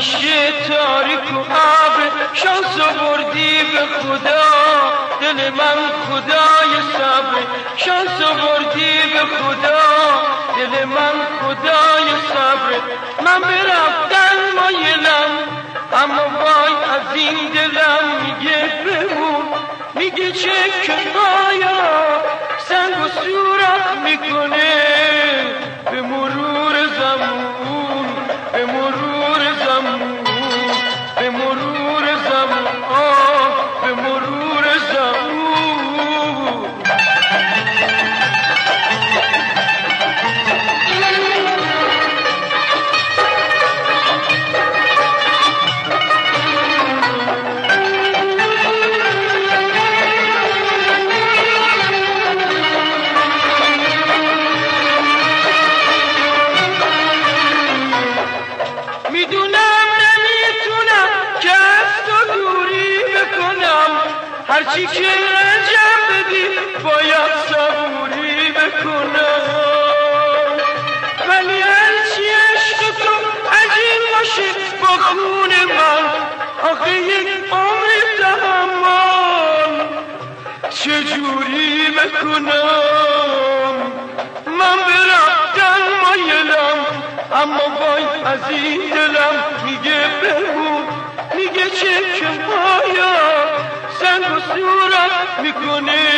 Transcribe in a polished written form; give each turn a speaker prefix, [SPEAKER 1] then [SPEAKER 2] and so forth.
[SPEAKER 1] همیشه تاریک و ابر شانس آوردی به خدا دل من خدای صبر شانس آوردی به خدا دل من خدای صبر من برفتن مایلم اما وای از این دلم میگه بمون میگه چه کفایا سنگ و سوراخ میکنه به مرور زمان به مرور زمان به مرور زمان به مرور زمان هرچی که انجام بدی باید صبوری بکنم ولی هرچی عشق تو عجیب باشه با خون من آخه یک عمر تحمل چجوری بکنم من برفتن مایلم اما وای از این دلم میگه بمون میگه چه کفایا سنگ و سوراخ میکنه